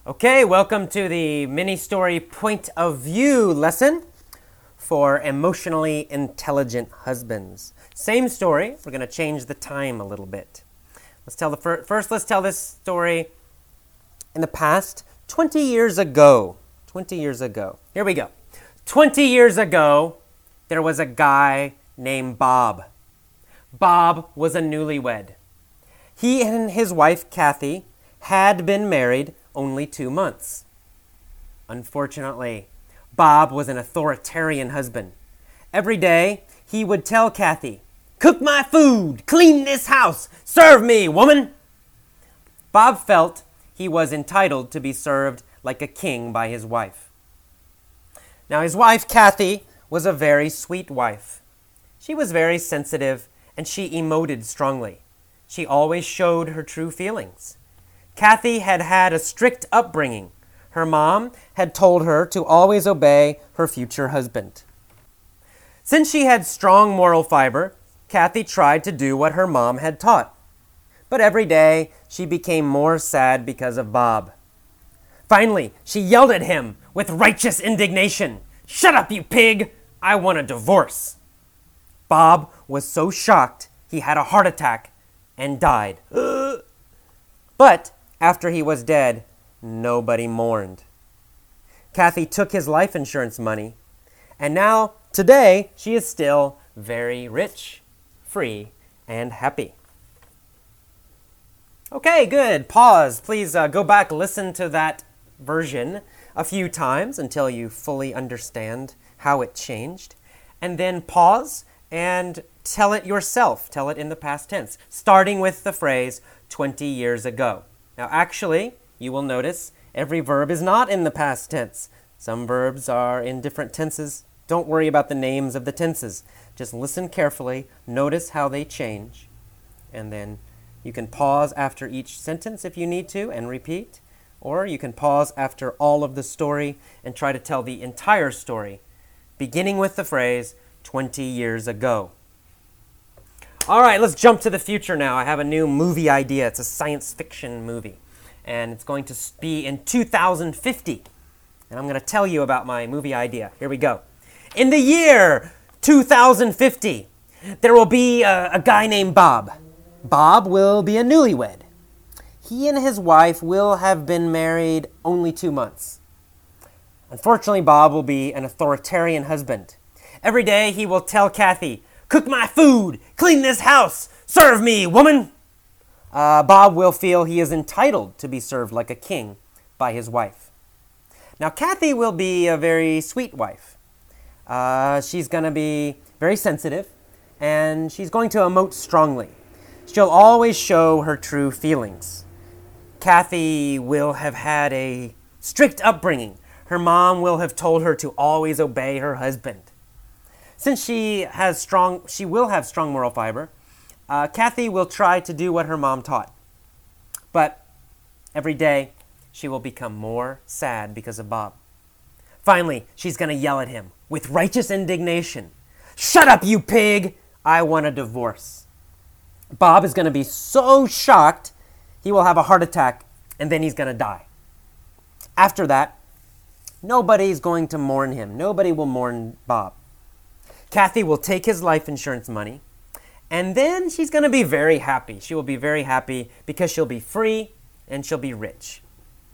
Okay, welcome to the mini story point of view lesson for emotionally intelligent husbands. Same story, we're going to change the time a little bit. Let's tell let's tell this story in the past, 20 years ago. 20 years ago. Here we go. 20 years ago, there was a guy named Bob. Bob was a newlywed. He and his wife, Kathy, had been married only 2 months. Unfortunately, Bob was an authoritarian husband. Every day, he would tell Kathy, "Cook my food, clean this house, serve me, woman." Bob felt he was entitled to be served like a king by his wife. Now, his wife, Kathy, was a very sweet wife. She was very sensitive and she emoted strongly. She always showed her true feelings. Kathy had had a strict upbringing. Her mom had told her to always obey her future husband. Since she had strong moral fiber, Kathy tried to do what her mom had taught. But every day, she became more sad because of Bob. Finally, she yelled at him with righteous indignation. "Shut up, you pig! I want a divorce." Bob was so shocked he had a heart attack and died. But after he was dead, nobody mourned. Kathy took his life insurance money, and now, today, she is still very rich, free, and happy. Okay, good. Pause. Please go back, listen to that version a few times until you fully understand how it changed. And then pause and tell it yourself. Tell it in the past tense, starting with the phrase 20 years ago. Now, actually, you will notice every verb is not in the past tense. Some verbs are in different tenses. Don't worry about the names of the tenses. Just listen carefully, notice how they change, and then you can pause after each sentence if you need to and repeat, or you can pause after all of the story and try to tell the entire story, beginning with the phrase 20 years ago. All right, let's jump to the future now. I have a new movie idea. It's a science fiction movie, and it's going to be in 2050. And I'm going to tell you about my movie idea. Here we go. In the year 2050, there will be a guy named Bob. Bob will be a newlywed. He and his wife will have been married only 2 months. Unfortunately, Bob will be an authoritarian husband. Every day he will tell Kathy, "Cook my food, clean this house, serve me, woman." Bob will feel he is entitled to be served like a king by his wife. Now, Kathy will be a very sweet wife. She's going to be very sensitive, and she's going to emote strongly. She'll always show her true feelings. Kathy will have had a strict upbringing. Her mom will have told her to always obey her husband. Since she will have strong moral fiber, Kathy will try to do what her mom taught. But every day, she will become more sad because of Bob. Finally, she's going to yell at him with righteous indignation. "Shut up, you pig! I want a divorce." Bob is going to be so shocked, he will have a heart attack, and then he's going to die. After that, nobody's going to mourn him. Nobody will mourn Bob. Kathy will take his life insurance money, and then she's going to be very happy. She will be very happy because she'll be free and she'll be rich.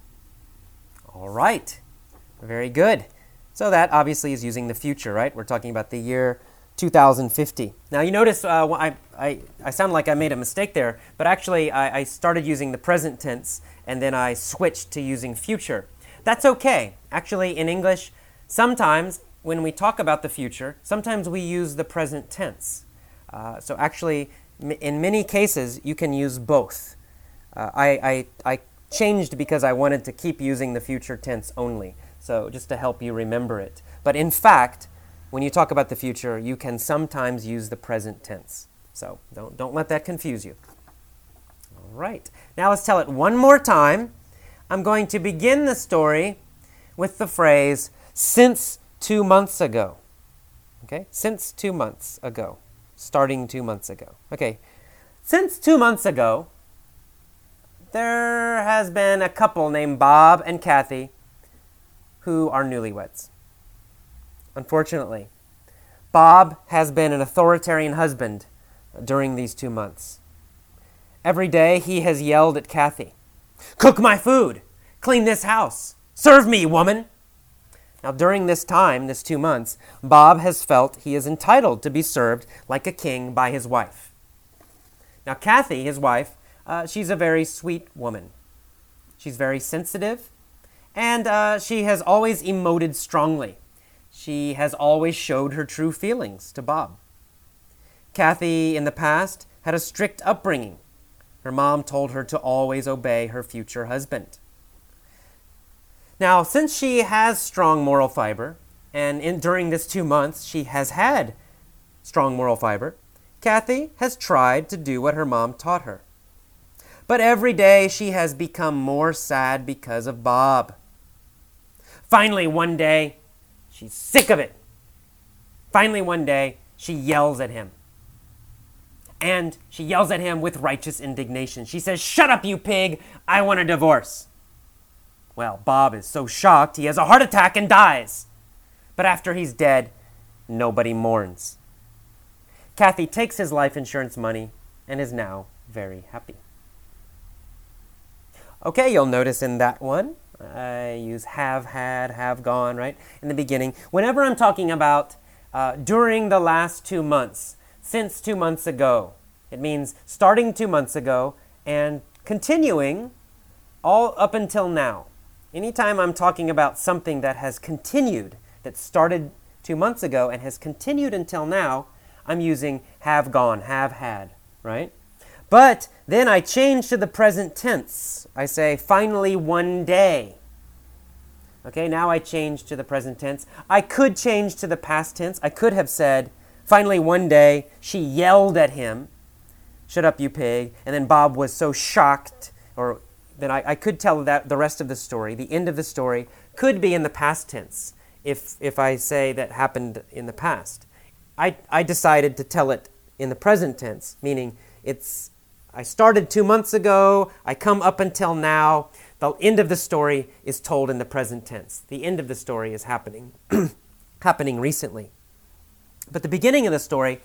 All right. Very good. So that obviously is using the future, right? We're talking about the year 2050. Now you notice I sound like I made a mistake there, but actually I started using the present tense and then I switched to using future. That's okay. Actually, in English, sometimes when we talk about the future, sometimes we use the present tense. So actually, in many cases, you can use both. I changed because I wanted to keep using the future tense only, so just to help you remember it. But in fact, when you talk about the future, you can sometimes use the present tense. So don't let that confuse you. All right. Now let's tell it one more time. I'm going to begin the story with the phrase, "since 2 months ago." Okay? Since 2 months ago. Starting 2 months ago. Okay. Since 2 months ago, there has been a couple named Bob and Kathy who are newlyweds. Unfortunately, Bob has been an authoritarian husband during these 2 months. Every day he has yelled at Kathy, "Cook my food! Clean this house! Serve me, woman!" Now, during this time, this 2 months, Bob has felt he is entitled to be served like a king by his wife. Now, Kathy, his wife, she's a very sweet woman. She's very sensitive, and she has always emoted strongly. She has always showed her true feelings to Bob. Kathy, in the past, had a strict upbringing. Her mom told her to always obey her future husband. Now, since she has strong moral fiber, and during this 2 months she has had strong moral fiber, Kathy has tried to do what her mom taught her. But every day she has become more sad because of Bob. Finally, one day, she's sick of it. Finally, one day, she yells at him. And she yells at him with righteous indignation. She says, "Shut up, you pig! I want a divorce." Well, Bob is so shocked he has a heart attack and dies. But after he's dead, nobody mourns. Kathy takes his life insurance money and is now very happy. Okay, you'll notice in that one, I use have had, have gone, right? In the beginning. Whenever I'm talking about during the last 2 months, since 2 months ago, it means starting 2 months ago and continuing all up until now. Anytime I'm talking about something that has continued, that started 2 months ago and has continued until now, I'm using have gone, have had, right? But then I change to the present tense. I say, finally one day. Okay, now I change to the present tense. I could change to the past tense. I could have said, finally one day, she yelled at him, "Shut up, you pig." And then Bob was so shocked, or then I could tell that the rest of the story, the end of the story, could be in the past tense if I say that happened in the past. I decided to tell it in the present tense, meaning I started 2 months ago, I come up until now. The end of the story is told in the present tense. The end of the story is happening, happening recently. But the beginning of the story,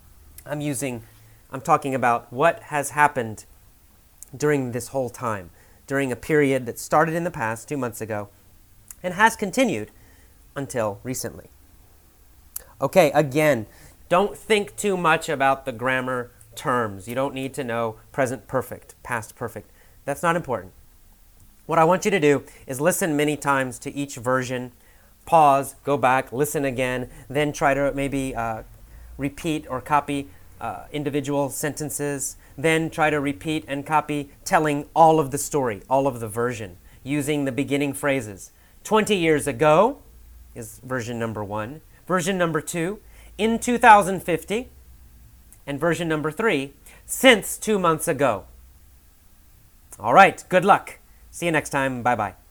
I'm talking about what has happened during this whole time, during a period that started in the past 2 months ago and has continued until recently. Okay, again, don't think too much about the grammar terms. You don't need to know present perfect, past perfect. That's not important. What I want you to do is listen many times to each version, pause, go back, listen again, then try to maybe repeat or copy individual sentences, then try to repeat and copy telling all of the story, all of the version, using the beginning phrases. 20 years ago is version number 1. Version number 2, in 2050. And version number 3, since 2 months ago. All right, good luck. See you next time. Bye-bye.